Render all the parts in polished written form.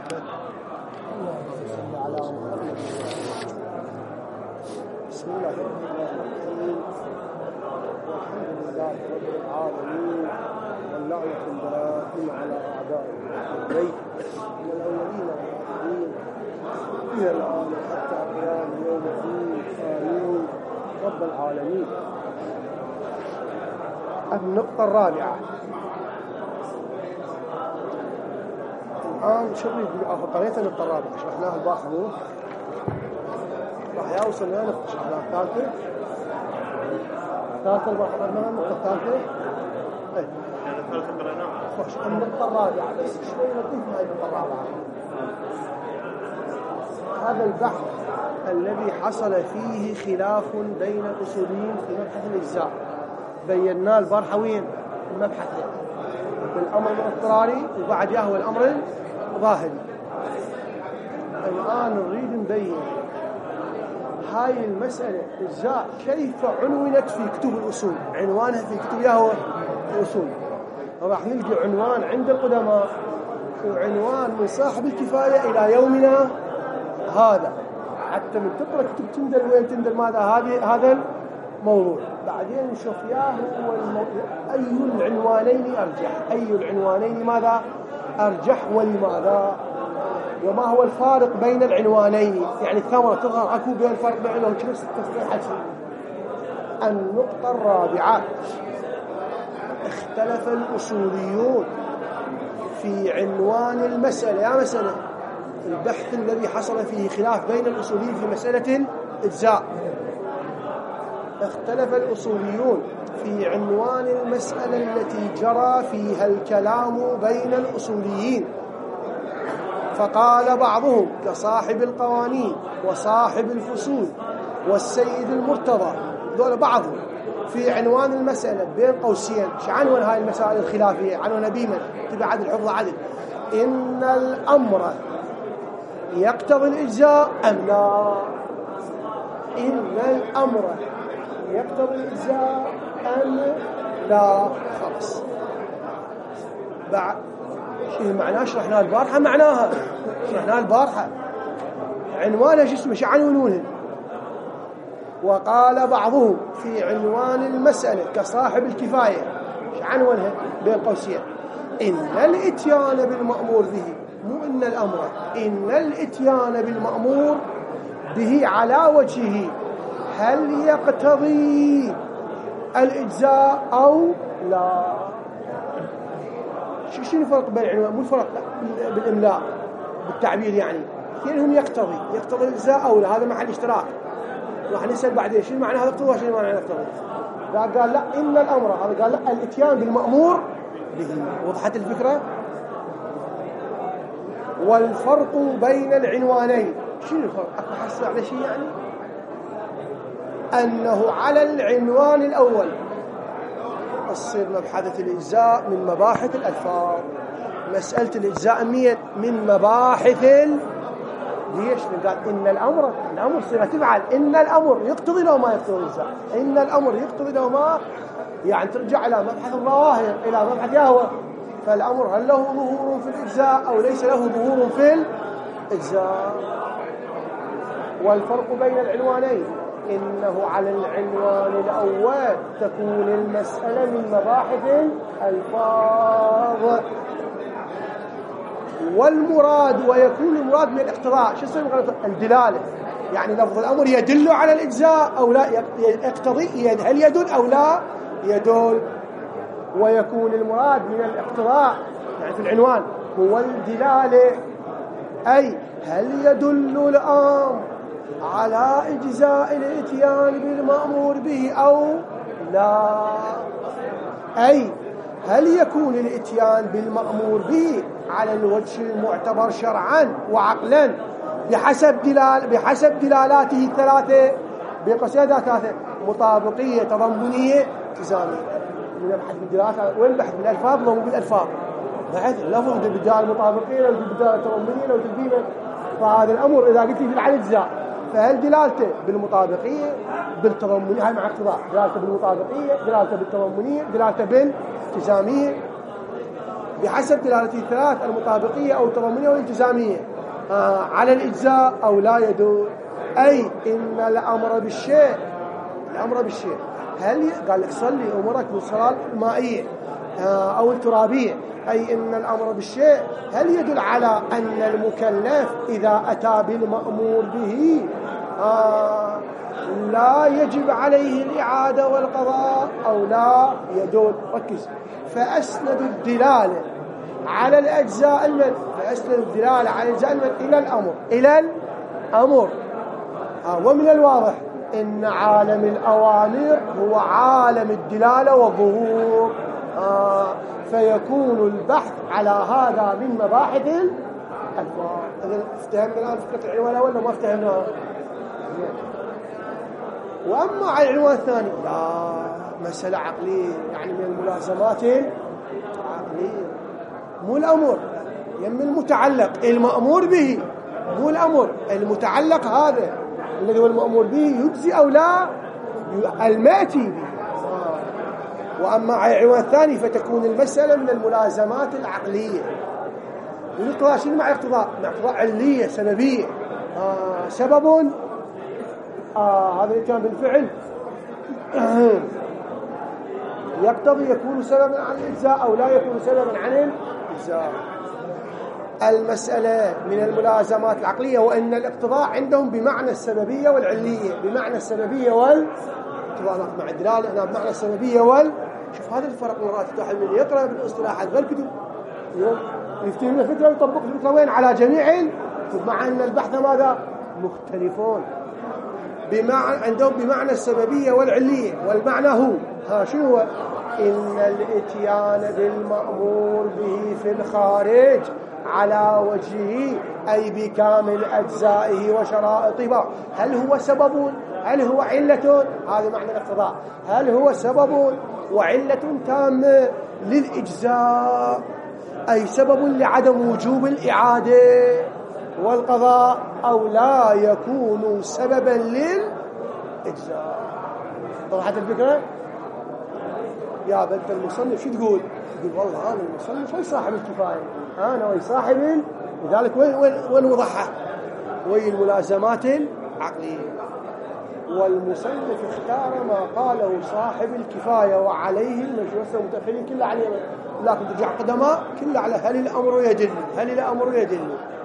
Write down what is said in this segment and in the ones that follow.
بسم الله الرحمن الرحيم. والحمد لله رب العالمين، واللعنة الدائمة على أعدائه البيت من الأولين والآخرين إلى الآن حتى قيام يوم الدين. آمين رب العالمين. النقطة الرابعة. الآن شريف قريت النقطة الرابعة شرحناها البارحة، راح يوصل لنا نقطة شرحناها الثالثة. البارحة قريناها النقطة الثالثة. النقطة الرابعة بس شوي نضيف هاي النقطة الرابعة. هذا البحث الذي حصل فيه خلاف بين الأصوليين في مبحث الإجزاء بيناه البارحة وين؟ المبحث بالأمر الاضطراري وبعد ياهو الأمر الظاهري. الآن نريد نبين هاي المسألة إجزاء كيف عنونت في كتب الأصول، عنوانها في كتب ياهو الأصول. راح نلقي عنوان عند القدماء وعنوان من صاحب الكفاية إلى يومنا هذا، حتى من تقرأ كتب تندل وين تندل ماذا هذا الموضوع. بعدين نشوف أي العنوانين أرجح، أي العنوانين ماذا أرجح ولماذا، وما هو الفارق بين العنوانين، يعني الثمرة تظهر أكو بين الفرق بينهم نفس التفصيل حسن. النقطة الرابعة. اختلف الأصوليون في عنوان المسألة، يا مسألة البحث الذي حصل فيه خلاف بين الأصوليين في مسألة الإجزاء. اختلف الأصوليون في عنوان المسألة التي جرى فيها الكلام بين الأصوليين، فقال بعضهم كصاحب القوانين وصاحب الفصول والسيد المرتضى، دول بعضهم في عنوان المسألة بين قوسين. عنوان هاي المسائل الخلافية عنوان بيمن تبع عدل حفظ عدل: إن الأمر يقتضي الإجزاء أم لا؟ إن الأمر يقتضي الإجزاء أم لا؟ خلاص بعد شيء معناه شرحناه البارحة، معناها شرحناه البارحة عنوانها شو اسمه، عنوانه. وقال بعضهم في عنوان المسألة كصاحب الكفاية عنوانها بين قوسين: إن الإتيان بالمأمور به، مو إن الأمر، إن الإتيان بالمأمور به على وجهه هل يقتضي الإجزاء أو لا؟ شو الفرق بين العنوان؟ مو الفرق بالإملاء بالتعبير، يعني كأنهم يقتضي الإجزاء أو لا، هذا محل اشتراك. راح نسأل بعدين شو معنى هذا يقتضي وشو معنى يقتضي. قال لا إن الأمر، هذا قال لا الإتيان بالمأمور به. وضحت الفكرة؟ والفرق بين العنوانين شو الفرق؟ أحس على شيء، يعني أنه على العنوان الأول تصير مبحث الإجزاء من مباحث الألفاظ، مسألة الإجزاء من مباحث ليش؟ قال إن الأمر صيغة تفعل، إن الأمر يقتضي لو ما يقتضي الإجزاء، إن الأمر يقتضي لو ما، يعني ترجع إلى مبحث الظواهر، إلى مبحث يهوى. فالأمر هل له ظهور في الإجزاء أو ليس له ظهور في الإجزاء. والفرق بين العنوانين إنه على العنوان الأول تكون المسألة من مباحث الألفاظ، والمراد ويكون المراد من الاقتضاء. شو اسمه الدلالة، يعني لفظ الأمر يدل على الإجزاء أو لا يقتضي، هل يدل أو لا يدل. ويكون المراد من الاقتضاء يعني في العنوان هو الدلالة، أي هل يدل الأمر على إجزاء الإتيان بالمأمور به أو لا، أي هل يكون الإتيان بالمأمور به على الوجه المعتبر شرعا وعقلا بحسب دلالاته الثلاثة، بقصيدة ثلاثة: مطابقية، تضمنية، التزامية. من البحث بالدلالات وين البحث بالألفاظ؟ ضمن بالألفاظ، بحث لفظ بالدلالة المطابقية لو بالدلالة التضمنية لو تدبينه. فهذا الأمر إذا قلت في على الإجزاء فهل دلالته بالمطابقية بالتضمنية، هاي مع اقتضاء، دلالته بالمطابقية، دلالته بالتضمنية، دلالته بالالتزامية. بحسب دلالة الثلاث المطابقية أو التضامنية والالتزامية على الإجزاء أو لا يدل. أي إن الأمر بالشيء هل قال لك صلي أمورك بالصلاة المائية أو الترابية، أي إن الأمر بالشيء هل يدل على أن المكلف إذا أتى بالمأمور به لا يجب عليه الإعادة والقضاء أو لا يدل؟ ركز. فأسند الدلالة على الأجزاء إلى الأمر ومن الواضح إن عالم الأوامر هو عالم الدلالة والظهور، فيكون البحث على هذا من مباحث الألفاظ. إذن افتهمنا الآن فكرة العنوان ولا ما افتهمناها؟ وأما على العنوان الثاني لا، مسألة عقلية، يعني من الملازمات العقلية، مو الأمر يم المتعلق المأمور به، مو الأمر المتعلق هذا الذي هو المأمور به يجزي أو لا المأتي به. وأما على العنوان الثاني فتكون المسألة من الملازمات العقلية. والاقتضاء شنو مع اقتضاء؟ مع اقتضاء علية سببية. سبب هذا كان بالفعل يقتضي يكون سببا عن الإجزاء أو لا يكون سببا عن الإجزاء. المسألة من الملازمات العقلية، وإن الاقتضاء عندهم بمعنى السببية والعلية، بمعنى السببية مع الدلالة هنا بمعنى السببية شوف هذا الفرق. مرات واحد من يقرأ بالاصطلاحات بالكتب يفتهم له فترة ويطبق الفكرة وين على جميع الكتب، مع أن البحث ماذا مختلفون. عندهم بمعنى السببية والعلية، والمعنى هو شنو هو؟ إن الإتيان بالمأمور به في الخارج على وجهه أي بكامل أجزائه وشرائطه، هل هو سبب؟ هل هو علة؟ هذا معنى الاقتضاء. هل هو سبب وعلة تامة للإجزاء، أي سبب لعدم وجوب الإعادة والقضاء، أو لا يكون سببا للإجزاء؟ وضحت الفكرة؟ يا بنت المصنف شو تقول؟ يقول والله أنا المصنف هو صاحب الكفاية، أنا وي صاحب، لذلك وين وضحها؟ وي الملازمات العقلية. والمصنف اختار ما قاله صاحب الكفاية وعليه المجلس المتأخرين كله عليه، لكن ترجع قدماء كله على هل الأمر يدل.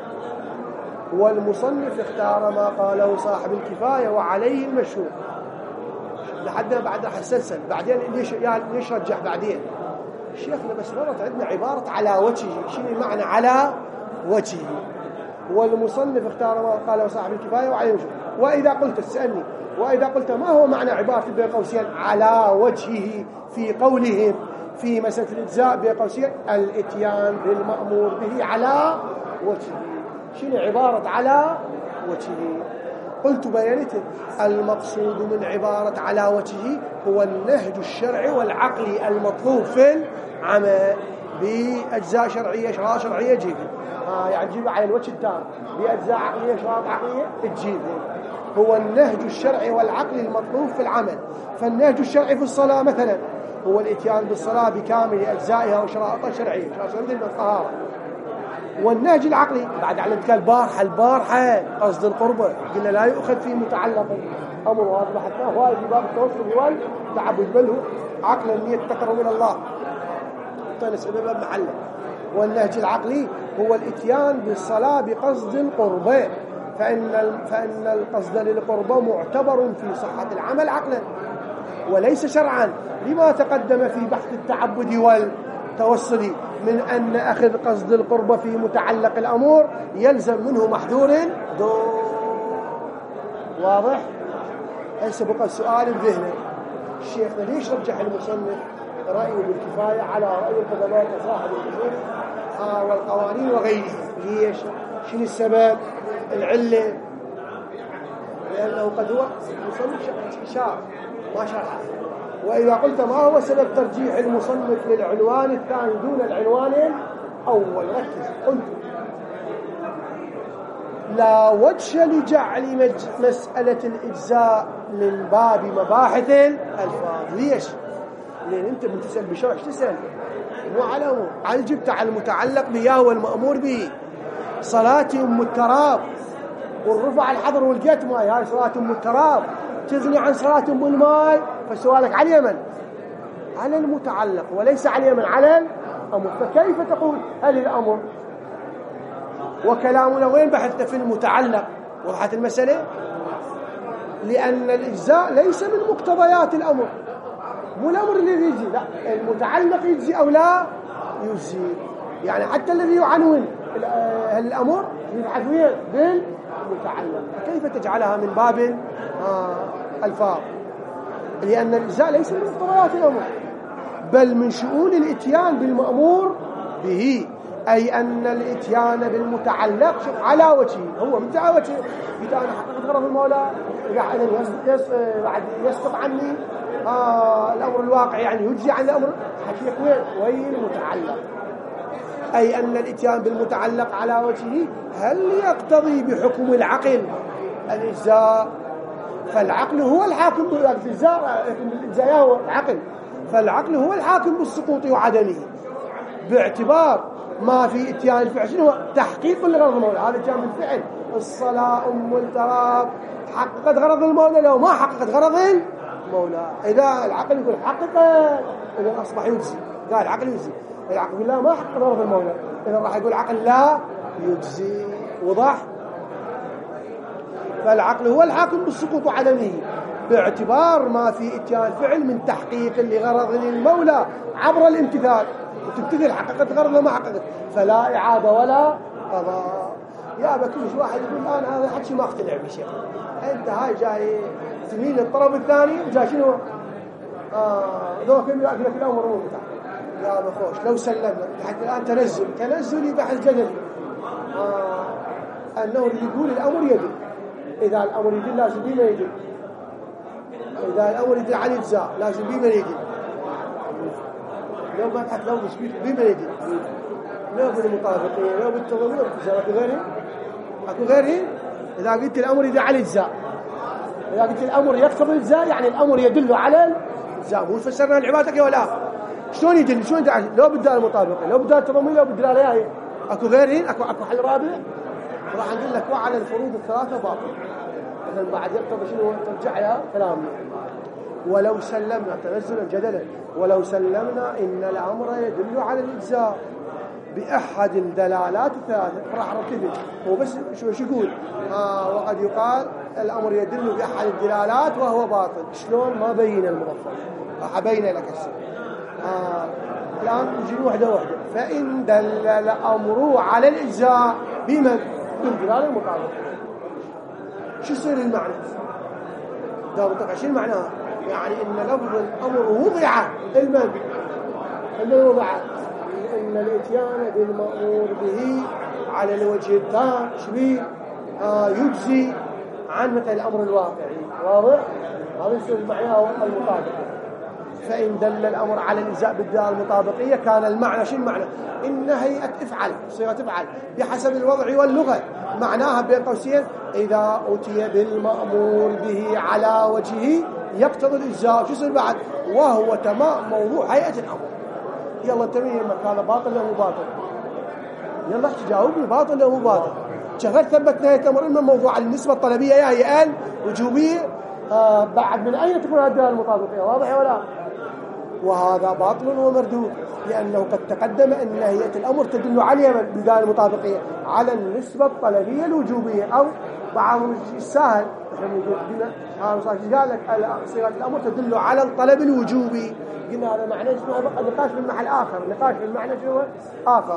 والمصنف اختار ما قاله صاحب الكفاية وعليه المشهور لحد بعد راح السلسل. بعدين ليش رجح بعدين شيخنا؟ بس مرت عندنا عبارة على وجهه، شنو معنى على وجهه؟ والمصنف اختار ما قاله صاحب الكفاية وعليه المشهور. وإذا قلت تسألني، وإذا قلت ما هو معنى عبارة بين قوسين على وجهه في قولهم في مسألة الإجزاء بين قوسين الإتيان بالمأمور به على وجهه؟ شنو عبارة على وجهه؟ قلت بيانته المقصود من عبارة على وجهه هو النهج الشرعي والعقلي المطلوب في العمل بأجزاء شرعية شرائط شرعية جيبه. يعني جيبه على الوجه التام بأجزاء عقلية شرائط عقلية تجيبه. هو النهج الشرعي والعقلي المطلوب في العمل. فالنهج الشرعي في الصلاة مثلا هو الاتيان بالصلاة بكامل أجزائها وشرائطها الشرعية مثل الطهارة. والنهج العقلي بعد علمتك البارحة قصد القربة، قلنا لا يؤخذ فيه متعلق أمر، وهذا بحثناه وايد في باب التوسل والتعبد، بل هو عقلا نية التقرب إلى الله طيب سبب محله. والنهج العقلي هو الاتيان بالصلاة بقصد القربة، فإن القصد للقربة معتبر في صحة العمل عقلا وليس شرعا، لما تقدم في بحث التعبد والتوسل من أن أخذ قصد القربة في متعلق الأمور يلزم منه محذور دون. واضح؟ هسه بقى السؤال بذهنه، الشيخنا ليش رجح المصنف رأيه بالكفاية على رأي القدماء كصاحب الأصول والقوانين وغيره؟ ليش؟ شنو السبب؟ العلة؟ لأنه قد هو المصنف شرح ما شرح. وإذا قلت ما هو سبب ترجيح المصنف للعنوان الثاني دون العنوان الأول؟ ركز. قلت لا وجه لجعل مسألة الإجزاء من باب مباحث الألفاظ. ليش؟ لأن أنت من تسأل بشرح تسأل مو على أمور. هل جبت على المتعلق به والمأمور به. صلاة أم التراب والرفع الحضر والجت ماي، هاي صلاة أم التراب تغني عن صلاة أم الماي. فسؤالك على اليمن على المتعلق وليس على اليمن على الأمر، فكيف تقول هل الأمر؟ وكلامنا وين بحثت في المتعلق؟ وضحت المسألة. لأن الإجزاء ليس من مقتضيات الأمر، مو الأمر الذي يجزي، لا المتعلق يجزي أو لا يجزي. يعني حتى الذي يعنون الأمر يبحث وين بالمتعلق، كيف تجعلها من باب الفاظ؟ لأن الإجزاء ليس من مقتضيات الأمر بل من شؤون الإتيان بالمأمور به، أي أن الإتيان بالمتعلق على وجهه، هو متى على وجهه؟ إذا أنا حققت غرض المولى بعد يسقط عني الأمر الواقع، يعني يجزي عن الأمر حكيك وين المتعلق. أي أن الإتيان بالمتعلق على وجهه هل يقتضي بحكم العقل الإجزاء؟ فالعقل هو الحاكم بالإجزاء، هو العقل، فالعقل هو الحاكم بالسقوط وعدمه باعتبار ما في اتيان الفعل. شنو هو؟ تحقيق لغرض المولى. هذا اتيان بالفعل. الصلاة أم التراب حققت غرض المولى لو ما حققت غرض المولى. إذا العقل يقول حقق إذا أصبح يجزي، قال العقل يجزي، العقل يقول لا ما حقق غرض المولى، إذا راح يقول العقل لا يجزي. وضح؟ فالعقل هو الحاكم بالسقوط وعدمه باعتبار ما في اتيان الفعل من تحقيق لغرض المولى عبر الامتثال. وتمتثل حققت غرض وما حققت فلا إعادة ولا قضاء. يا بكل واحد يقول أنا هذا حكي ما اقتنع بشيء. أنت هاي جاي تميل الطرف الثاني وجاي شنو؟ ذوك يقول لك الأمر مو بتاعك. يا بخوش لو سلمنا حتى الآن تنزلي بحث جدلي أنه يقول الأمر يدل. إذا الأمر يدل لازم بما يدل. إذا الأمر يدل على الإجزاء لازم بما يدل. لو ما تحت لو بسبيت بما يدل. لو بالمطابقين لو بالتضمين أكو غيرهم. أكو غيرهم. إذا قلت الأمر يدل على الإجزاء، إذا قلت الأمر يقتضي الإجزاء يعني الأمر يدل على الإجزاء. مو فسرنا العبادة ولا شلون يدل؟ شلون يدل؟ لو بدال المطابقين لو بدال التضمين لو بدال عليها. أكو غيرهم. أكو حل رابع. راح نقول لك وعلى الفروض الثلاثة باطل. مثلا بعد يقتضي شنو ترجع لها كلامنا. ولو سلمنا تنزلا جدلا ولو سلمنا إن الأمر يدل على الإجزاء بأحد الدلالات الثلاثة. راح ركبه هو بس شو يقول وقد يقال الأمر يدل بأحد الدلالات وهو باطل. شلون؟ ما بين المظفر. أبين لك الشيء. الآن نجي واحدة فإن دل الأمر على الإجزاء بمن؟ بالدلالة المطابقة. شو يصير المعنى؟ ده شو معناه؟ يعني إن لفظ الأمر وضع المن اللي وضع إن الإتيان بالمأمور به على الوجه التام شبيه يجزي عن مثل الأمر الواقعي. واضح؟ هذا يصير معناه المطابقة. فإن دل الأمر على الإجزاء بالدلالة المطابقية كان المعنى شو المعنى؟ إن هيئة افعل صيغة افعل بحسب الوضع واللغة معناها بين قوسين إذا أتي بالمأمور به على وجهه يقتضي الإجزاء. شو يصير بعد؟ وهو تمام موضوع هيئة الأمر. يلا انتبه هذا باطل ولا مو باطل؟ يلا تجاوبني باطل ولا مو باطل؟ شغل ثبتنا هيئة الأمر إما موضوع النسبة الطلبية يا هي وجوبية بعد من أين تكون هذه الدلالة المطابقية؟ واضح ولا؟ وهذا باطل ومردود لأنه قد تقدم أن هيئة الأمر تدل عليها بالدلالة المطابقية على النسبة الطلبية الوجوبية أو بعضهم السهل قال لك صيغة الأمر تدل على الطلب الوجوبي. قلنا هذا معنى اسمه نقاش في المحل آخر. نقاش في المعنى شو آخر.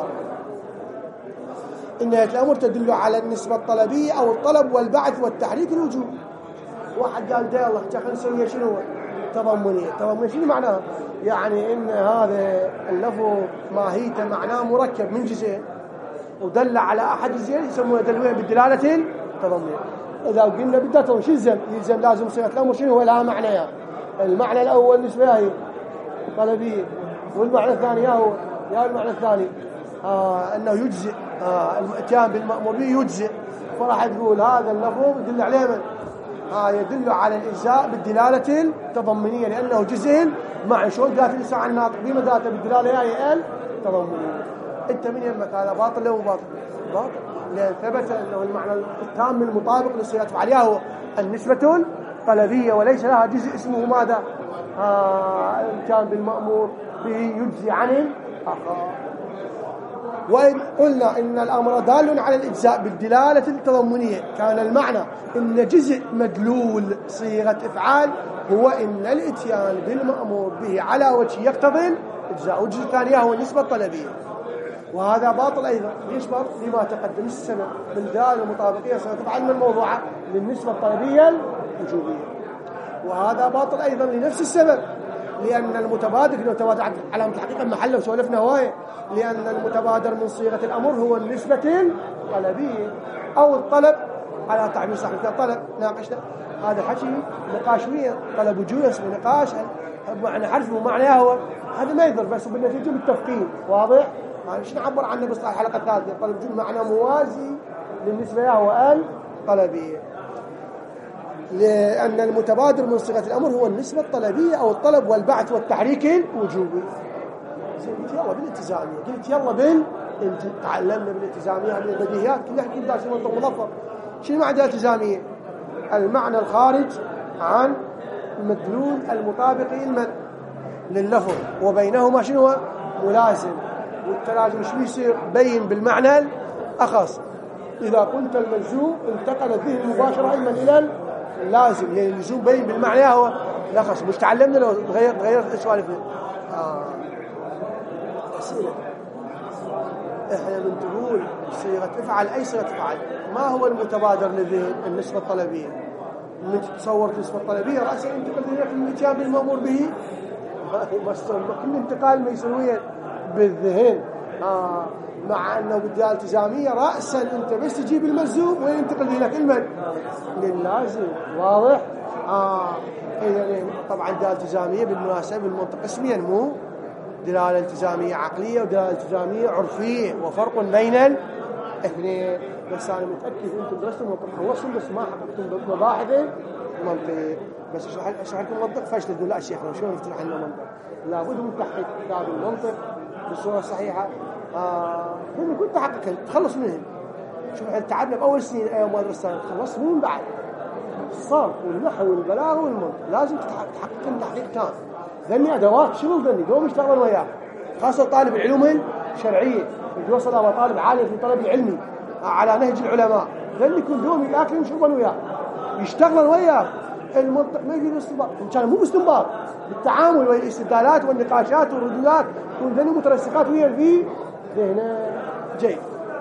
إن هيئة الأمر تدل على النسبة الطلبية أو الطلب والبعث والتحريك الوجوبي. واحد قال ده الله خلينا نسوي شنو تضمنية. تضمنية شنو معناها؟ يعني إن هذا اللفظ ماهيته معناه مركب من جزئين ودل على أحد الجزئين يسمونه دلوين بالدلالة التضمنية. إذا قلنا بدأتهم شو يلزم لازم صيغة الأمر شنو هو لها معنى. المعنى الأول نسبة هي طلبية والمعنى الثاني يا المعنى الثاني أنه يجزئ الاتيان بالمأمور به يجزئ. فراح تقول هذا اللفظ يدل عليه من يدل على الإجزاء بالدلالة التضمنية لأنه جزء مع شلون قالت الإنسان عن الناطق بما ذاته بالدلالة هي التضمنية. أنت من يمك هذا باطل لو باطل؟ باطل، لأن ثبت أنه المعنى التام المطابق لصيغة أفعال هو النسبة الطلبية وليس لها جزء اسمه ماذا؟ الإتيان بالمأمور به يجزي عن الآخر. وإن قلنا إن الأمر دال على الإجزاء بالدلالة التضمنية كان المعنى إن جزء مدلول صيغة إفعال هو إن الإتيان بالمأمور به على وجه يقتضي الإجزاء، والجزء الثاني هو النسبة الطلبية، وهذا باطل أيضا. ليش باطل؟ لما تقدم السبب بالدال المطابقية ستفعل من الموضوعة للنسبة الطلبية الوجوبية، وهذا باطل أيضا لنفس السبب، لأن المتبادر علامة الحقيقة محله وسولفنا هواية، لأن المتبادر من صيغة الأمر هو النسبة الطلبية أو الطلب على تعبير صاحب الطلب. ناقشنا هذا حكي نقاشية، طلب وجوه اسمه نقاش معنى حرف ومعنى هو هذا ما يضر، بس بالنتيجة بالتفقين واضح. ايش نعبر عنه بس الحلقة الثالثة؟ طلب وجوه معنى موازي للنسبة هو الطلبية، لأن المتبادر من صيغة الأمر هو النسبة الطلبية أو الطلب والبعث والتحريك الوجوبي. قلت يلا بالالتزامية، قلت يلا تعلمنا بالالتزامية من البديهيات كلها كل داش منطق مضفر. شنو معنى الالتزامية؟ المعنى الخارج عن المدلول المطابق لللفظ وبينهما شنو هو؟ ملازم، والتلازم شو يصير؟ بين بالمعنى الأخص. إذا قلت الملزوم انتقل الذهن مباشرة إلى اللازم، يعني اللزوم بين بالمعنى هو الأخص. مش تعلمنا لو تغيرت سوالفنا. أسئلة إحنا بنقول صيغة افعل أي صيغة افعل ما هو المتبادر للذهن؟ النسبة الطلبية. من تصورت النسبة الطلبية رأسا انتقل ذهنك من الاتيان بالمأمور به، كل انتقال ما يسويه بالذهن مع أنه بالدلالة الالتزامية رأسا أنت بس تجيب الملزوم وينتقل ذهنك للازم. واضح؟ إذا طبعا الدلالة الالتزامية بالمناسبة بالمنطق اسميا مو دلالة التزامية عقلية ودلالة التزامية عرفية، وفرق بين الاثنين. بس أنا متأكد أنتم درستوا المنطق خلصتم بس ما حققتم مباحث المنطق. بس أشرح لكم المنطق فاشل تقول لا شيخنا شلون نفتح لنا المنطق؟ لابد من تحقيق كتاب المنطق بالصورة الصحيحة. هم كنت تحقق تخلص منهم. شوف احنا تعبنا بأول سنين أيام ما درسنا تخلص من بعد الصرف والنحو والبلاغة والمنطق لازم تحقق تحقيق تام. ذني أدوات شغل ذني دوم يشتغلون وياه، خاصة طالب العلوم الشرعية يتوصل إلى طالب عالي في الطلب العلمي على نهج العلماء، ذني يكون دوم يتأكلون يشربون وياه يشتغلون وياه. المنطق ما يجي باستنباط، إن كان مو باستنباط بالتعامل والاستدلالات والنقاشات والردودات يكون ذني مترسخات ويا في ذهنه جيد.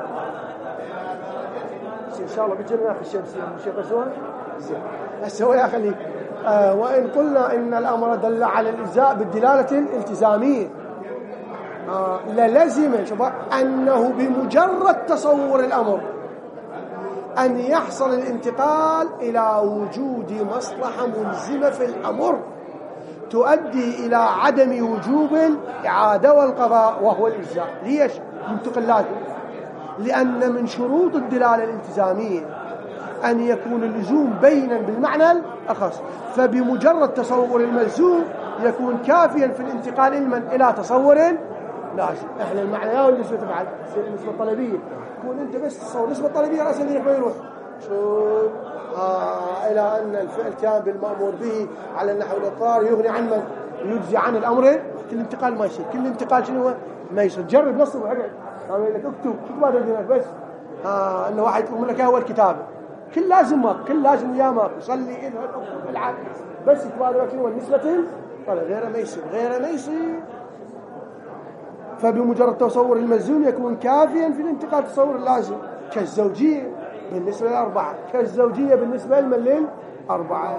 إن شاء الله بجرنا في الشمسية مش يقصون هسه يا خلي. وإن قلنا إن الأمر دل على الإجزاء بالدلالة الالتزامية للزم أنه بمجرد تصور الأمر أن يحصل الانتقال إلى وجود مصلحة ملزمة في الأمر تؤدي إلى عدم وجوب الإعادة والقضاء وهو الإجزاء. ليش؟ منتقل لأن من شروط الدلالة الالتزامية أن يكون اللزوم بينا بالمعنى الأخص، فبمجرد تصور الملزوم يكون كافيا في الانتقال إلى تصور لازم. إحنا المعنى والنسبة تفعل النسبة الطلبية يكون أنت بس تصور نسبة طلبية رأسا ذلك ما يروح إلى أن الفعل كان بالمأمور به على النحو الإضطراري يغني عن من يجزي عن الأمر. كل انتقال ما يصير، كل انتقال شنو ما يصير. جرب نصب وحقق قالوا لك اكتب ما تدري بس انه واحد يطلب منك اول كتاب كل لازم ماك كل لازم وياه ماك صلي اذهب اكتب العب بس تبادر شنو النسبة طلع غيره ما يصير. فبمجرد تصور الملزوم يكون كافيا في الانتقال تصور اللازم كالزوجية بالنسبة للأربعة، كالزوجية بالنسبة للأربعة.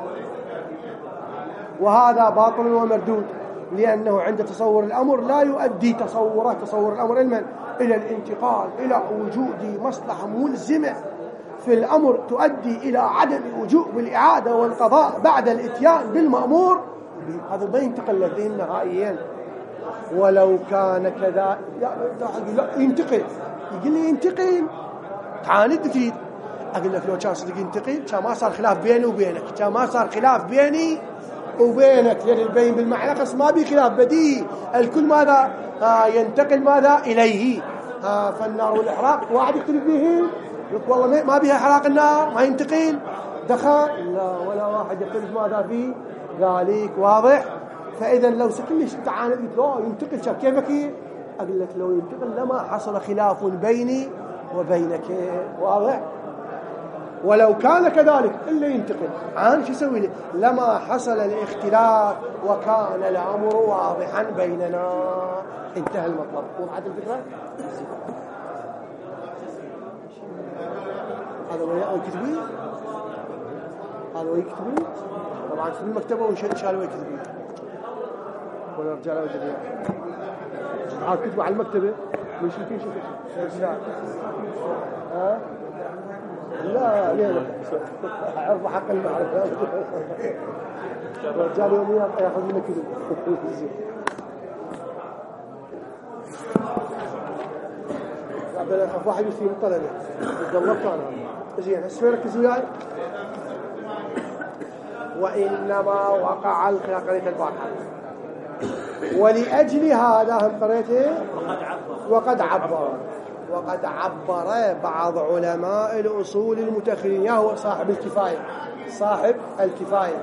وهذا باطل ومردود لأنه عند تصور الأمر لا يؤدي تصور الأمر إلى الانتقال إلى وجود مصلحة ملزمة في الأمر تؤدي إلى عدم وجوب الإعادة والقضاء بعد الإتيان بالمأمور. هذا ما ينتقل للذهن نهائيا. ولو كان كذا لا ينتقل، يقول لي ينتقل تعاند تريد أقول لك لو كان صدق ينتقل كان ما صار خلاف بيني وبينك، كان ما صار خلاف بيني وبينك، لأن البين بالمعنى قص ما بي خلاف بديهي، الكل ماذا ينتقل ماذا إليه. فالنار والإحراق واحد يختلف به، يقول والله ما بيها حراق النار ما ينتقل دخل، لا ولا واحد يختلف ماذا فيه ذلك. واضح؟ فإذا لو سكنش تعاند ينتقل شاف كيفك، أقول لك لو ينتقل لما حصل خلاف بيني وبينك. واضح؟ ولو كان كذلك إلا ينتقل عن شو يسوي لي لما حصل الاختلاف وكان الأمر واضحا بيننا. انتهى المطلب. وضحت الفكرة؟ هذا هو يكتبي، هذا هو يكتبي طبعا في المكتبة وشالوا يكتبي ولا رجال وجدي عاد كتبوا على المكتبة مش يمكن شو ها لا لا عرف حق المعرفة رجال يوميا ياخذ منك كذب. عبد واحد يصير طلبة دورت انا زين هسه ركز وياي. وانما وقع الخلاف قريت البارحه ولأجل هذا هم قريته وقد عبر بعض علماء الأصول المتأخرين، يا هو صاحب الكفاية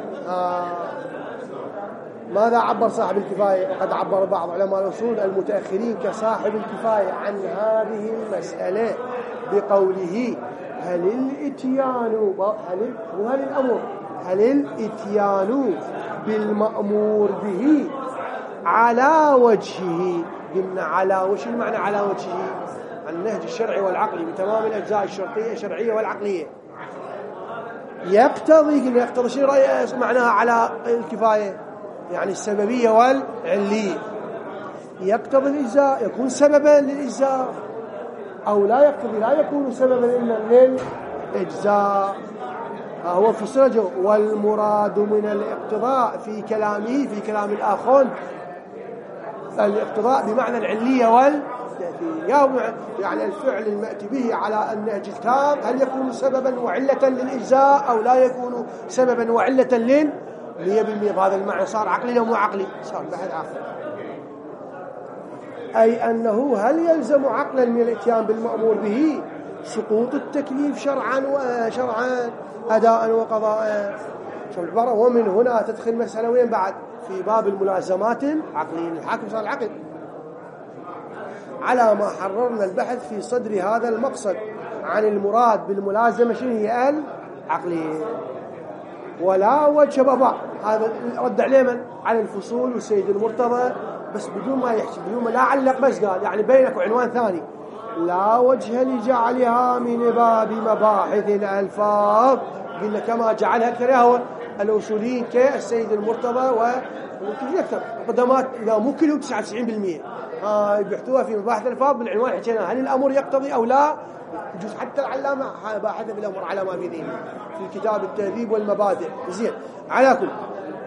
ماذا عبر صاحب الكفاية؟ وقد عبر بعض علماء الأصول المتأخرين كصاحب الكفاية عن هذه المسألة بقوله هل الإتيان بالمأمور به على وجهه. قلنا على وش المعنى على وجهه؟ النهج الشرعي والعقلي بتمام الأجزاء الشرعية والعقلية. يقتضي شيء معناها على الكفاية يعني السببية والعلية. يقتضي الإجزاء، يكون سببا للإجزاء، أو لا يقتضي لا يكون سببا إلا للإجزاء. هو فسره. والمراد من الاقتضاء في كلام الآخر الاقتضاء بمعنى العلية والتأثير، يعني الفعل المأتي به على النهج التام هل يكون سببا وعلة للإجزاء أو لا يكون سببا وعلة 100%. هذا المعنى صار عقلي أو مو عقلي؟ صار بحث آخر. أي أنه هل يلزم عقلا من الاتيان بالمأمور به سقوط التكليف شرعا أداء وقضاء؟ شوف العبارة. ومن هنا تدخل مسألة وين بعد في باب الملازمات العقلية. الحاكم صار العقل على ما حررنا البحث في صدر هذا المقصد عن المراد بالملازمة شنو هي العقلية. ولا وجه بابا هذا رد عليه من على الفصول والسيد المرتضى بس بدون ما يحكي بدون ما لا علق، بس قال يعني بينك وعنوان ثاني لا وجه لجعلها من باب مباحث الألفاظ. قلنا كما جعلها أكثر هو الأصوليين كالسيد المرتضى وممكن أكثر قدمات إذا مو كله 99% يبحثوها في مباحث الألفاظ بالعنوان حكينا هل الأمر يقتضي أو لا. يجوز حتى العلامة باحث بالأمر على ما في ذهنه في كتاب التهذيب والمبادئ. زين على كل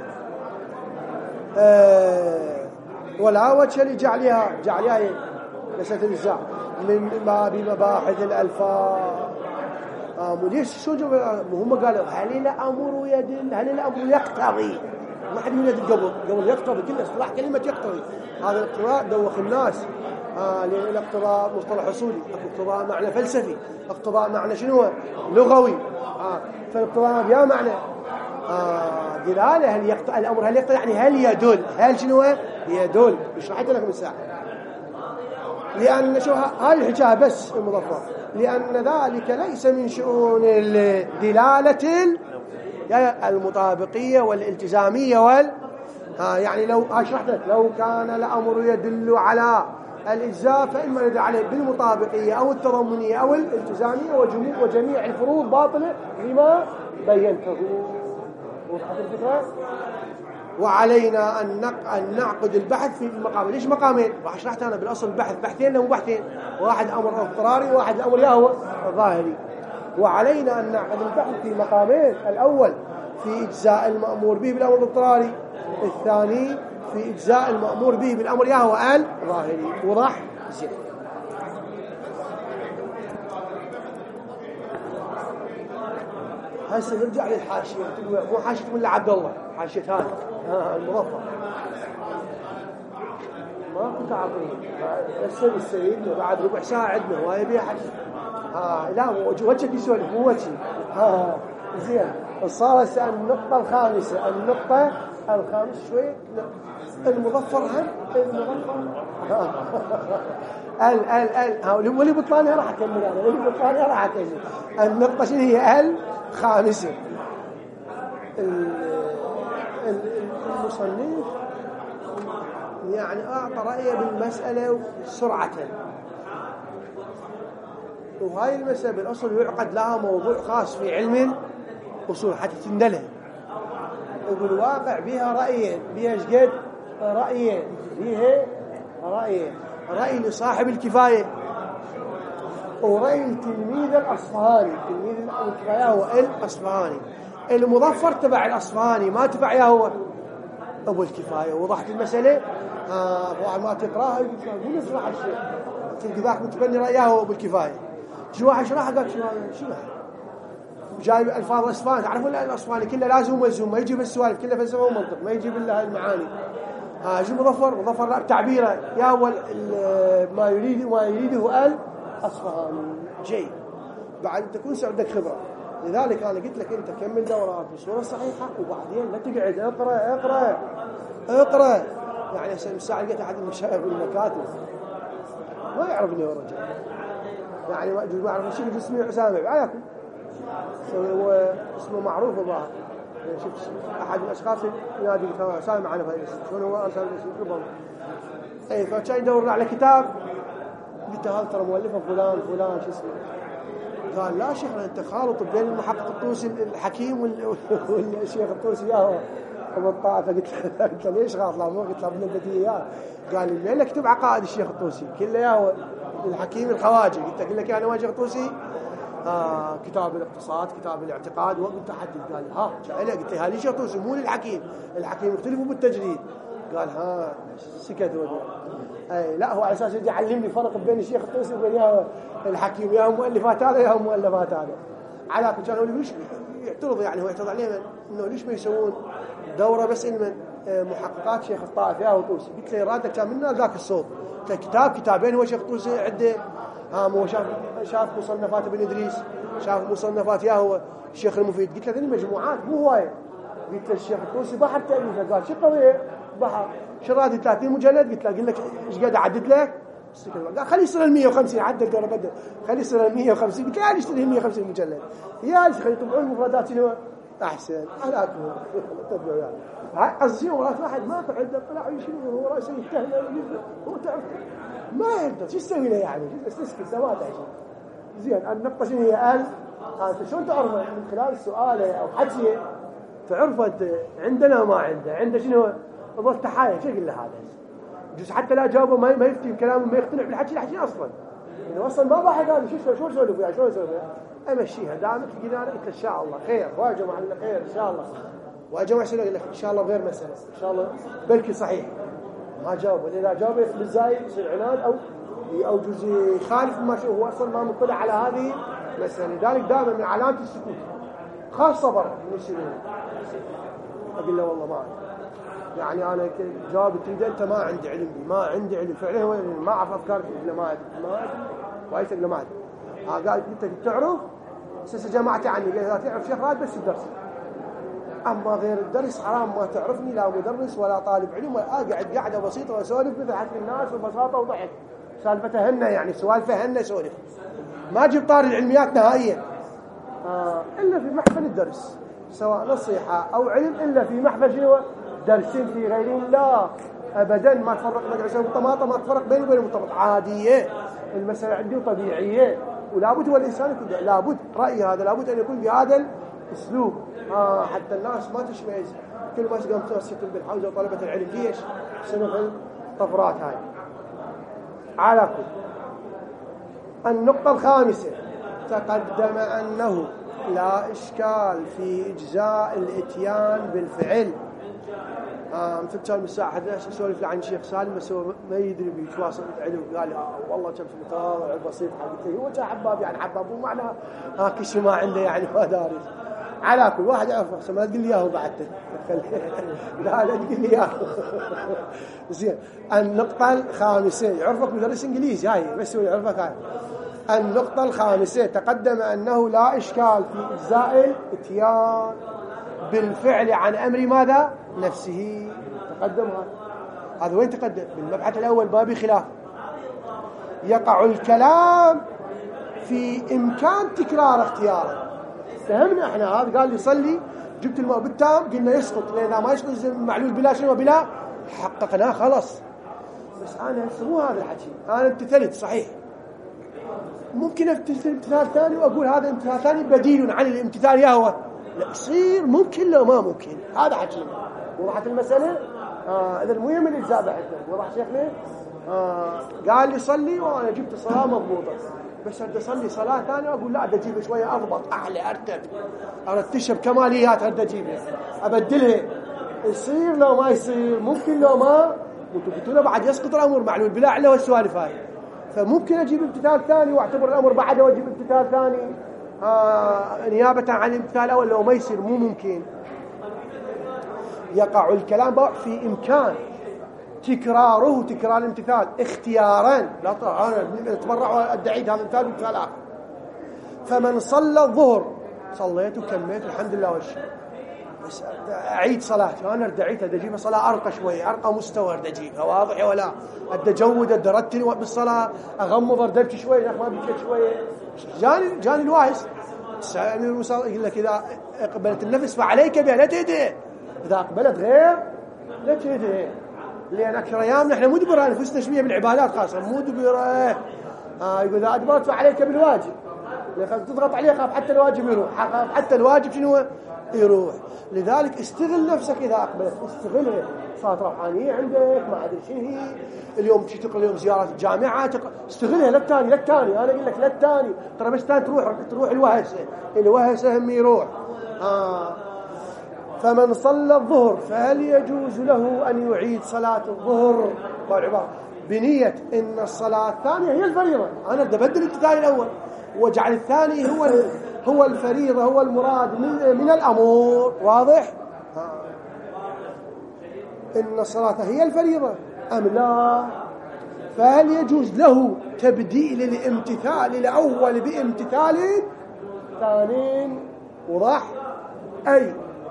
ولا وجه لجعلها ليست الإجزاء من باب مباحث الألفاظ. ليش شو هم قالوا هل الأمر يدل هل الأمر يقتضي؟ ما حد يقول قبل يقتضي كل اصطلاح كلمة يقتضي. هذا الاقتضاء دوخ الناس. لأن الاقتضاء مصطلح أصولي، اقتضاء معنى فلسفي، اقتضاء معنى شنو لغوي. فالاقتضاء بيا معنى دلالة. الأمر هل يقتضي يعني هل يدل، هل شنو يدل. شرحت لكم الساعة لأن شو هاي الحكاية بس المضافة، لأن ذلك ليس من شؤون الدلالة المطابقية والالتزامية يعني لو شرحت لك لو كان الأمر يدل على الإجزاء فإما يدل عليه بالمطابقية أو التضمنية أو الالتزامية وجميع الفروض باطلة لما بينته. وضحت الفكرة؟ وعلينا أن نعقد البحث في المقامين. ليش مقامين؟ راح شرحت أنا بالأصل البحث بحثين لو بحثين، واحد أمر اضطراري وواحد الأمر ياهو ظاهري. وعلينا أن نعقد البحث في مقامين، الأول في إجزاء المأمور به بالأمر الاضطراري، الثاني في إجزاء المأمور به بالأمر ياهو الظاهري. وضح؟ زين. هسه نرجع للحاشية، مو حاشية ولا عبد الله، حاشية هذا المظفر ما كنت أعطيه. السيد بعد ربع ساعة عندنا وهاي بيها حكي. لا وجهك يسولف مو وجهي. زين. صارت النقطة الخامسة. النقطة الخامسة شوي المظفر هم المظفر واللي بطلانها راح أكمل أنا. واللي بطلانها راح أكمل. النقطة شنو هي؟ الخامسة. المصنف يعني أعطى رأيه بالمسألة سرعة، وهاي المسألة بالأصل يعقد لها موضوع خاص في علم الأصول حتى تندلها، وبالواقع بها رأيين، بها شقد رأيين، بها رأيين، رأي لصاحب الكفاية ورأي التلميذ الأصفهاني. تلميذ الكفاية هو الأصفهاني، المظفر تبع الأصفهاني ما تبع يا هو أبو الكفاية. وضحت المسألة؟ واحد ما تقراها يقول يشرح الشيء تلقى ذاك متبني رأيه هو أبو الكفاية. شو واحد شرحه قال شو جايب ألفاظ الأصفهاني. تعرفون الأصفهاني كله لازم وملزوم، ما يجيب السوالف كله فلسفة ومنطق، ما يجيب إلا المعاني. شو مظفر لا تعبيره يا أول ما يريده الأصفهاني جيد. بعد تكون عندك خبرة. لذلك أنا قلت لك أنت كمل دورات بصورة صحيحة، وبعدين لا تقعد اقرأ. يعني الساعة لقيت أحد المشايخ بالمكاتب ما يعرفني هو رجل، يعني ما أعرف شيء اسمه عسامة بعياكم، هو اسمه معروف الظاهر. شفت أحد الأشخاص ينادي سامع معنا في هذا الاسم، شلون هو أرسل الاسم ربما. فكان يدور على كتاب، قلت هذا ترى مؤلفه فلان شو اسمه. قال لا شيخ أنت خالط بين المحقق الطوسي الحكيم والشيخ الطوسي ياهو أبو الطاعة. قلت له ليش خالط؟ لا مو قلت له ابن البديهيات. قال لي لين اكتب عقائد الشيخ الطوسي كله ياهو الحكيم الخواجي. قلت له أنا الشيخ الطوسي كتاب الاقتصاد، كتاب الاعتقاد، وقلت أحدد. قال جعله. قلت له هذا الشيخ الطوسي مو للحكيم، الحكيم يختلفوا بالتجريد. قال سكت ودوا. لا هو على اساس يجي يعلمني فرق بين الشيخ الطوسي وبين الحكيم، يا مؤلفات هذا يا مؤلفات هذا. على كانوا ليش يعترض، يعني هو يعترض عليه انه ليش ما يسوون دوره بس من محققات شيخ الطائف يا الطوسي. قلت له ارادك كان منا ذاك الصوت كتابين هو شيخ الطوسي عنده. هو شاف مصنفات ابن ادريس، شاف مصنفات يا هو الشيخ المفيد. قلت له هذه مجموعات مو هوايه. قلت له الشيخ الطوسي بحر تأليفه. قال شو قضيه بحر شرادي 30 مجلد. قلت له اقول لك ايش قاعد اعدد لك؟ قال خلي يصير 150 عدل قال بدل خلي يصير 150. قلت له اشتري 150 مجلد يا خلي يطبعون المفردات شنو احسن على تبعوا يعني قصدي مرات واحد ما عنده طلع شنو هو راسه يتهم هو تعرف ما يقدر شو يسوي له يعني استسكت ما تعرف. زين النقطه شنو هي؟ انت شلون تعرف من خلال سؤاله او حكيه تعرف انت عندنا وما عنده شنو ضل تحايا. شو يقول له هذا جزء حتى لا جاوبه ما يفتي كلامه ما يقتنع بالحكي اصلا انه اصلا ما واحد قال شو اسولف يعني شلون اسولف امشيها دامك كذا. قلت ان شاء الله خير واجه مع خير ان شاء الله. واجمع يقول لك ان شاء الله غير مساله ان شاء الله بلكي صحيح ما جاوب. اذا جاوب بالزايد يصير عناد او جزء يخالف ما شو هو اصلا ما مطلع على هذه المساله. لذلك دائما من علامه السكوت خاصه برا من السنين اقول له والله ما يعني انا جواب تريد انت ما عندي علم بي ما عندي علم فعلا هو ما اعرف افكارك الا ما ادري كويس الا ما ادري. قال انت تعرف اساس جماعتي عني قال تعرف شيخ راد بس الدرس اما غير الدرس حرام ما تعرفني لا مدرس ولا طالب علم ولا اقعد قاعده بسيطه واسولف مثل حق الناس وبساطه وضحك سالفته هنا يعني سوالفه هنا سولف ما اجيب طاري العلميات نهائيا الا في محفل الدرس سواء نصيحه او علم الا في محفل شنو درسين في غير الله ابدا. ما تفرق مدرسه وطماطه ما تفرق بينه وبين المطمط عاديه. المساله عندي طبيعيه ولابد والانسان يكون لابد رايي هذا لابد ان يكون بهذا الاسلوب حتى الناس ما تشمئز. كل ما تقوم تمسك بالحوزه وطلبه العلم ليش سنه الطفرات هاي. على كل النقطه الخامسه تقدم انه لا اشكال في اجزاء الاتيان بالفعل. مثل كان مساء أحد الناس يسولف عن شيخ سالم بس هو ما يدري بيتواصل علم قال والله كم متواضع بسيط حقيقي هو جاء حباب يعني حباب مو معناه كل شيء ما عنده يعني ما دارس على كل واحد يعرفه، ما تقول لي اياه بعد. لا تقول لي اياه. زين. النقطة الخامسة، يعرفك مدرس انجليزي هاي بس هو يعرفك هاي. النقطة الخامسة، تقدم أنه لا إشكال في إجزاء الإتيان بالفعل عن أمر ماذا؟ نفسه. تقدم هذا وين تقدم؟ بالمبحث الأول ما بخلاف. يقع الكلام في إمكان تكرار اختياره. فهمنا احنا، هذا قال لي صلي، جبت الماء بالتام، قلنا يسقط، لأنه ما يسقط معلول بلا شنو بلا، حققناه خلاص. بس أنا مو هذا الحكي، أنا امتثلت صحيح، ممكن امتثال امتثال ثاني وأقول هذا امتثال ثاني بديل عن الامتثال يهوى، لا يصير ممكن لو ما ممكن. هذا حكينا. وضحت المسألة؟ إذا المهم الإجزاء بعدنا. وضح شيخنا؟ قال لي صلي وأنا جبت صلاة مضبوطة، بس أريد أصلي صلاة ثانية وأقول لا، أريد أجيب شوية أضبط أعلى أرتب كماليات، أريد أجيبها أبدلها. يصير لو ما يصير، ممكن لو ما، قلت له بعد يسقط الأمر معلول بلا علة والسوالف هاي. فممكن أجيب امتثال ثاني وأعتبر الأمر بعده وأجيب امتثال ثاني نيابة عن الامتثال الأول. لو ما يصير مو ممكن. يقع الكلام في إمكان تكراره، تكرار الامتثال اختيارا، لا أنا أتبرع وأدعي هذا الامتثال وامتثال آخر. فمن صلى الظهر، صليت وكميت الحمد لله والشكر، بس أعيد صلاتي، أنا أريد أجيبها صلاة أرقى شوية، أرقى مستوى أريد أجيبها، واضح ولا؟ أريد أجود، أريد أرتل بالصلاة، أغمض، أريد أبكي شوية، ما بكيت شوية. جاني الواهس يقول لك إذا أقبلت النفس فعليك بها، لا تهدئ. إذا أقبلت غير لا تهدئ، لأن أكثر أيام نحن مدبرة نفسنا شوية بالعبادات خاصة، مدبرة. يقول إذا أدبرت فعليك بالواجب، تضغط عليه خاف حتى الواجب يروح، خاف حتى الواجب شنو يروح. لذلك استغل نفسك إذا أقبلت، استغلها. صارت روحانية عندك، ما أدري شنو، اليوم تقرأ اليوم زيارات الجامعة، استغلها للتاني. أنا أقول لك للتاني، ترى بس تاني تروح الوهسة هم يروح. فمن صلى الظهر فهل يجوز له أن يعيد صلاة الظهر بنية إن الصلاة الثانية هي الفريضة؟ أنا أبدل الامتثال الأول واجعل الثاني هو الفريضة، هو المراد من الأمور. واضح؟ إن الصلاة هي الفريضة أم لا؟ فهل يجوز له تبديل الامتثال الأول بامتثال ثاني؟ وضح؟ أي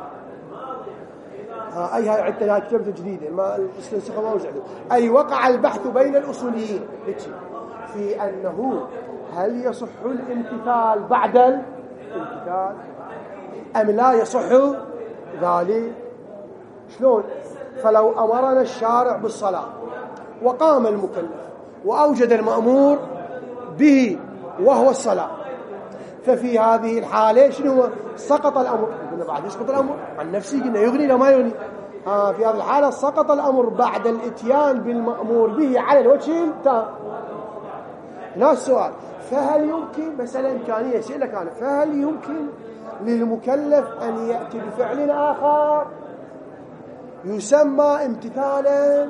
هاي عدة كتابة جديدة ما استنسخها ما وزعته. أي وقع البحث بين الأصوليين في أنه هل يصح الامتثال بعد الامتثال أم لا يصح ذلك. شلون؟ فلو أمرنا الشارع بالصلاة وقام المكلف وأوجد المأمور به وهو الصلاة، ففي هذه الحالة شنو؟ سقط الأمر. قلنا بعد يسقط الأمر عن نفسه، قلنا يغني لو ما يغني. في هذه الحالة سقط الأمر بعد الاتيان بالمأمور به على الوجه التام. هنا السؤال، فهل يمكن، مسألة إمكانية سئلك أنا، فهل يمكن للمكلف أن يأتي بفعل آخر يسمى امتثالا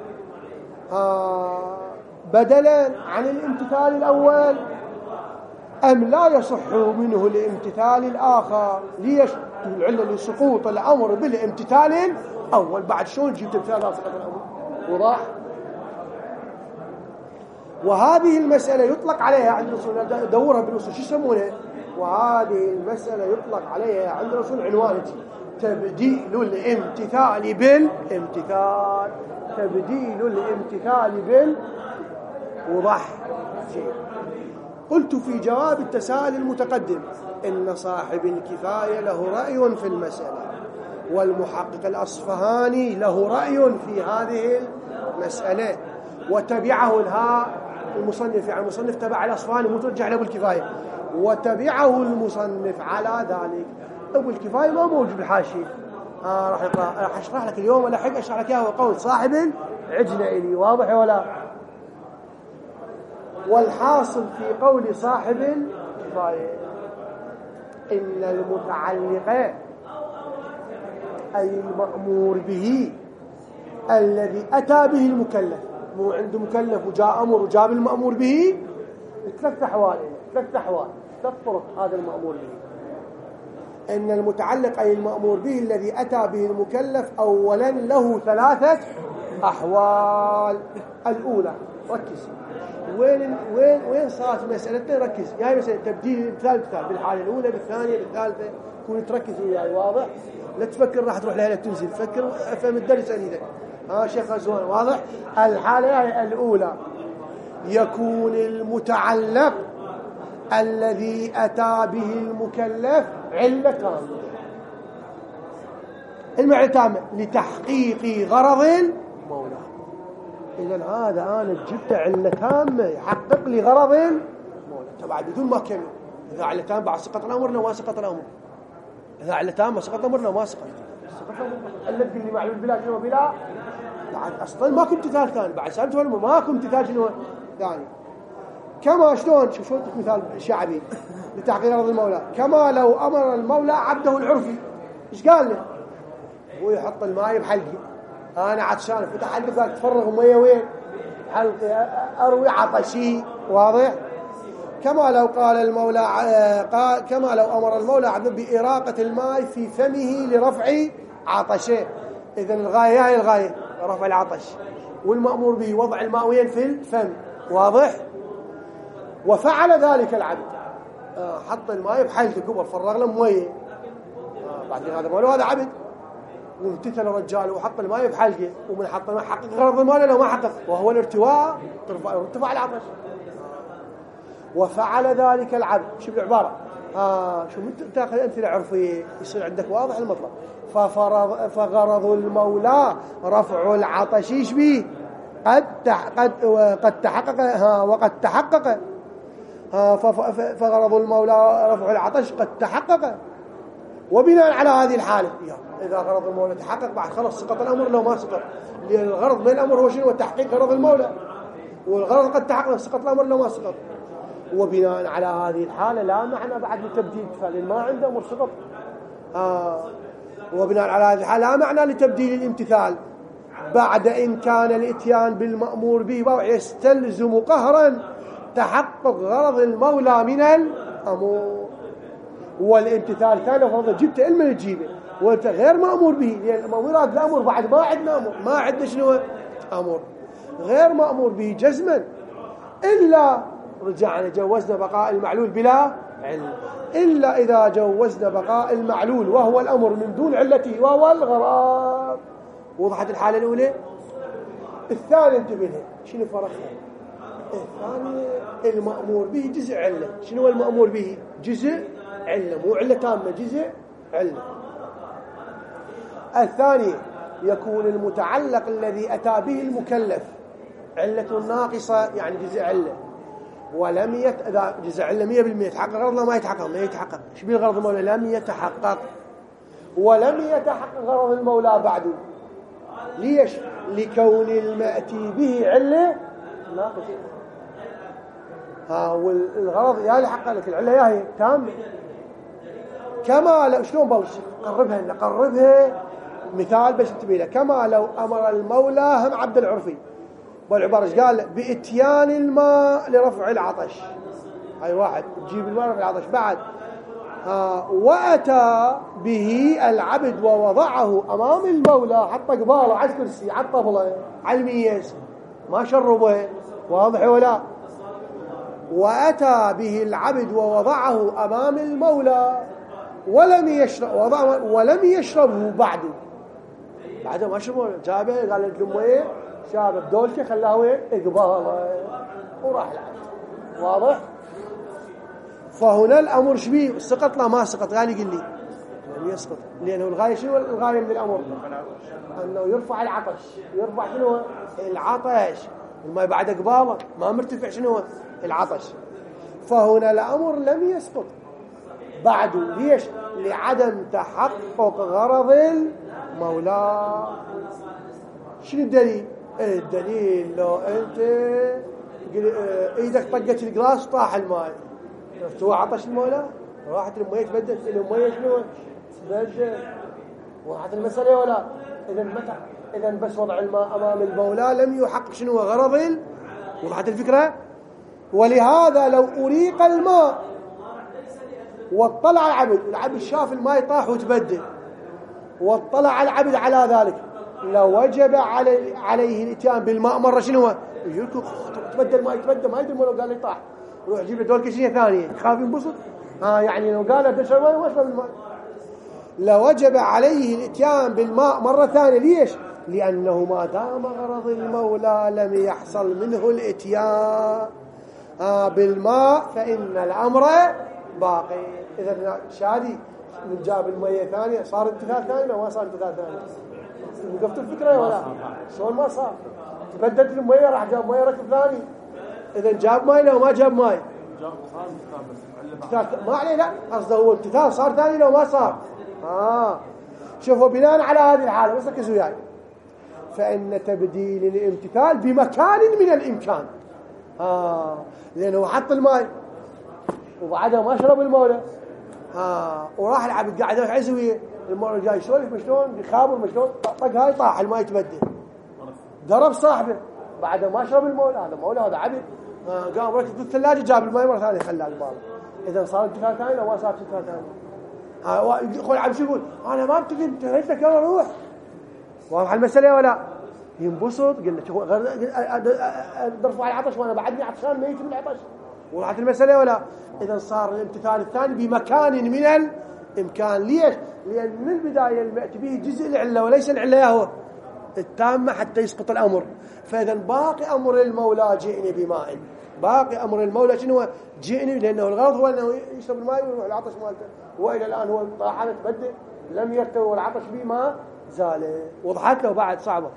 بدلا عن الامتثال الأول، أم لا يصح منه الامتثال الآخر العلة لسقوط الأمر بالامتثال الأول؟ بعد شلون جبت امتثال لا سقط الأمر؟ وضح؟ وهذه المسألة يطلق عليها عند الرسول، دورها بالرسول شو يسمونها؟ وهذه المسألة يطلق عليها عند الرسول عنوانتي تبديل الامتثال بالامتثال. تبديل الامتثال وضح. قلت في جواب التساؤل المتقدم إن صاحب الكفاية له رأي في المسألة، والمحقق الأصفهاني له رأي في هذه المسألة، وتبعه المصنف، يعني المصنف تبع الأصفهاني مترجح له بالكفاية، وتبعه المصنف على ذلك. أبو الكفاية ما موجود بالحاشية، راح أشرح لك اليوم ولا حق أشرح لك إياه. قول صاحب عجلة إلي، واضح ولا؟ والحاصل في قول صاحب الكفاية إن المتعلق أي المأمور به الذي أتى به المكلف، مو عنده مكلف وجاء أمر وجاب المأمور به، ثلاث أحوال، ثلاث طرق هذا المأمور به. إن المتعلق أي المأمور به الذي أتى به المكلف أولا له 3 أحوال. الأولى، ركز وين صارت مسألتنا، ركز. هاي مسألة تبديل مثال بالحالة الأولى بالثانية بالثالثة، كون تركز وياي واضح، لا تفكر راح تروح لها تنزل، فكر افهم الدرس أنيدك. شيخ غزوان واضح. الحالة هاي الأولى، يكون المتعلق الذي أتى به المكلف علة تامة. المعنى تامة لتحقيق غرض المولى. إذا هذا أنا جبت علة تامة يحقق لي غرض المولى تبع بدون ما كمل. إذا علة تامة بعد سقط الأمر لو ما سقط الأمر، إذا علة تامة سقط الأمر لو ما سقط الأمر. الذي اللي معلوم بلا شنو بلا بعد أصلا ما كنت مثال ثاني، بعد سألته ما كنت مثال شنو ثاني. كما شلون شو مثال شعبي لتحقيق غرض المولى، كما لو أمر المولى عبده العرفي. إيش قال له؟ هو يحط الماء بحلقي، أنا عطشان، فتح حلقي قال تفرغ مية وين؟ حلقي أروي عطشي. واضح. كما لو قال المولى كما لو أمر المولى عبده بإراقة الماء في فمه لرفع عطشه. إذن الغاية هي الغاية رفع العطش، والمأمور به وضع الماء وين؟ في الفم. واضح. وفعل ذلك العبد، حط الماء بحلقه قبل فرغ له مويه، بعدين هذا مولى هذا عبد، وامتثل الرجال وحط الماء بحلقه، ومن حط الماء حقق غرض المولى لو ما حقق، وهو الارتواء، ارتفاع العطش. وفعل ذلك العبد. شو بالعبارة؟ شو تاخذ أمثلة عرفية يصير عندك واضح المطلب. فغرض المولى رفع العطش به قد تحقق وقد تحقق. فغرض المولى رفع العطش قد تحقق. وبناء على هذه الحالة، إذا غرض المولى تحقق بعد خلص سقط الأمر لو ما سقط، لأن الغرض من الأمر هو شنو؟ تحقيق غرض المولى، والغرض قد تحقق سقط الأمر لو ما سقط. وبناء على هذه الحالة لا معنى بعد لتبديل امتثال، ما عنده أمر سقط. وبناء على هذه الحالة لا معنى لتبديل الامتثال بعد إن كان الإتيان بالمأمور به يستلزم قهرا تحقق غرض المولى من الأمور. والامتثال كان فرض جبت علم تجيبه وانت غير مأمور به، لأن المأمورات الأمر بعد ما عندنا أمر، ما عندنا شنو أمر، غير مأمور به جزما، إلا رجعنا جوزنا بقاء المعلول بلا علم، إلا إذا جوزنا بقاء المعلول وهو الأمر من دون علته وهو الغرض. وضحت الحالة الأولى. الثاني انتبه له، شنو فرقها؟ الثاني المأمور به جزء علة. شنو المأمور به؟ جزء علة، مو علة تامة، جزء علة. الثاني يكون المتعلق الذي أتى به المكلف علة ناقصة، يعني جزء علة، ولم إذا جزء علة 100% يتحقق غرض ما يتحقق، ما يتحقق. شو بيه غرض المولى؟ لم يتحقق، ولم يتحقق غرض المولى بعده. ليش؟ لكون المأتي به علة ناقصة. والغرض يا اللي حقق لك العلة يا هي تامة. كما لو شلون بوصف؟ نقربها مثال بس انتبه له. كما لو أمر المولى هم عبد العرفي، والعبارة ايش قال؟ بإتيان الماء لرفع العطش. هاي واحد تجيب الماء لرفع العطش. بعد وأتى به العبد ووضعه أمام المولى، حط قباله على الكرسي، على الطبلة، على الميز، ما شربه. واضح ولا؟ وأتى به العبد ووضعه أمام المولى ولم يشربه بعده ما شربه. جابه قال لكم وين؟ شابه بدولته خلاه وين؟ قباله وراح العبد. واضح؟ فهنا الأمر شبيه سقط لا ما سقط؟ قال يقول لي لم يسقط، لأنه الغاية شنو الغاية من الأمر؟ أنه يرفع العطش. يرفع شنو العطش؟ وما بعد قباله ما مرتفع شنو العطش. فهنا الأمر لم يسقط بعده. ليش؟ لعدم تحقق غرض المولى. شنو الدليل؟ الدليل لو أنت إيدك طقت الجلاس طاح الماء، هو عطش المولى، راحت المية تبدت، المية شنو تبدت، وراحت المسألة ولا؟ إذا بس وضع الماء أمام المولى لم يحقق شنو غرض. وضحت الفكرة. ولهذا لو أريق الماء واطلع العبد شاف الماء طاح وتبدل، واطلع العبد على ذلك، لوجب عليه الاتيان بالماء مرة شنو يقول تبدل ما يتبدل ما يدري لو قال لي طاح روح جيب له دول كشية ثانية يخاف ينبسط. يعني لو قال له تشرب ماء ما يشرب الماء. لوجب عليه الاتيان بالماء مرة ثانية. ليش؟ لأنه ما دام غرض المولى لم يحصل منه الاتيان بالماء فإن الأمر باقي. إذا شادي من جاب المية ثانية صار امتثال ثاني أو ما صار امتثال ثاني؟ وقفت الفكرة ولا شلون ما صار؟ تبدلت المية راح جاب مية ركب ثاني. إذا جاب ماء لو ما جاب ماء ما عليه. لا قصده هو امتثال صار ثاني لو ما صار. شوفوا بناء على هذه الحالة بس ركزوا وياي فإن تبديل الامتثال بمكان من الإمكان. لأنه حط الماء وبعدها ما شرب المولى وراح العبد قاعد يروح عزوية المولى جاي يسولف مشلون يخابر مشلون طق هاي طاح الماء يتبدل ضرب صاحبه بعدها ما شرب المولى. هذا مولى هذا عبد قام ركض الثلاجة جاب الماء مرة ثانية خلاه الباب. إذا صار امتثال ثاني أو ما صار امتثال ثاني؟ يقول العبد شو يقول أنا ما امتثل انتهيت لك يلا روح. واضح المسألة ولا؟ ينبسط قلنا شوف ضرفوا على العطش وانا بعدني عطشان ميت من العطش. وراحت المسألة ولا؟ إذا صار الامتثال الثاني بمكان من الإمكان. ليش؟ لأن من البداية المأتي به جزء العلة وليس العلة هو التامة حتى يسقط الأمر. فإذا باقي أمر المولى جئني بماء. باقي أمر المولى شنو؟ جئني لأنه الغرض هو أنه يشرب الماء ويروح العطش مالته. وإلى الآن هو طاحنة تبدل لم يرتوي والعطش به ما زال. وضحت له بعد صعبة.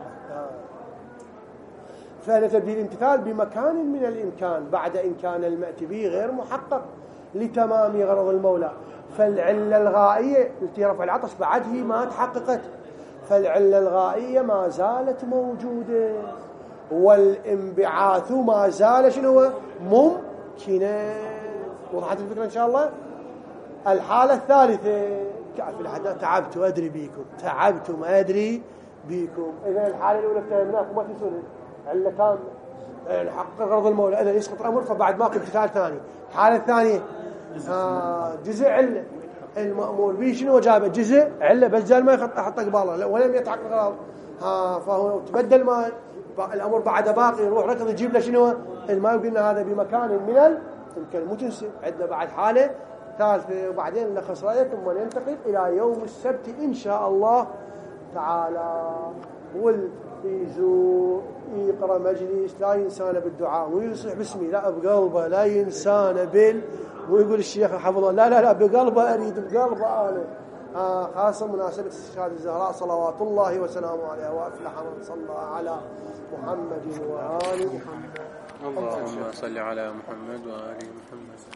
فإن تبديل الامتثال بمكان من الإمكان بعد إن كان المأتي به غير محقق لتمام غرض المولى. فالعلة الغائية التي رفع العطش بعده ما تحققت، فالعلة الغائية ما زالت موجودة والانبعاث ما زال شنو ممكنة. وضحت الفكرة إن شاء الله. الحالة الثالثة كعف الحدث تعبت وأدري بيكم تعبت ما أدري بيكم. إذا الحالة الأولى فهمناكم ما تنسون علتان حقق غرض المولى إذا يسقط الأمر فبعد ماكو امتثال ثاني. الحالة الثانية جزء علة المأمور به شنو جابه جزء علة بس جال ما يحط قباله ولم يتحقق الغرض فهو تبدل ما الأمر بعد باقي يروح ركض يجيب له شنو الماء. قلنا هذا بمكان من الإمكان. مو تنسى عندنا بعد حالة ثالثة وبعدين نلخص رأيه ثم ننتقل إلى يوم السبت إن شاء الله تعالى. واليزور يقرأ مجلس لا ينسانا بالدعاء ويصيح باسمي لا بقلبه لا ينسانا ويقول الشيخ حفظه لا بقلبه أريد بقلبه أنا خاصة مناسبة الشهادة الزهراء صلوات الله وسلامه عليها وأفلح من صلى على محمد وآل محمد. اللهم صل على محمد وآل محمد.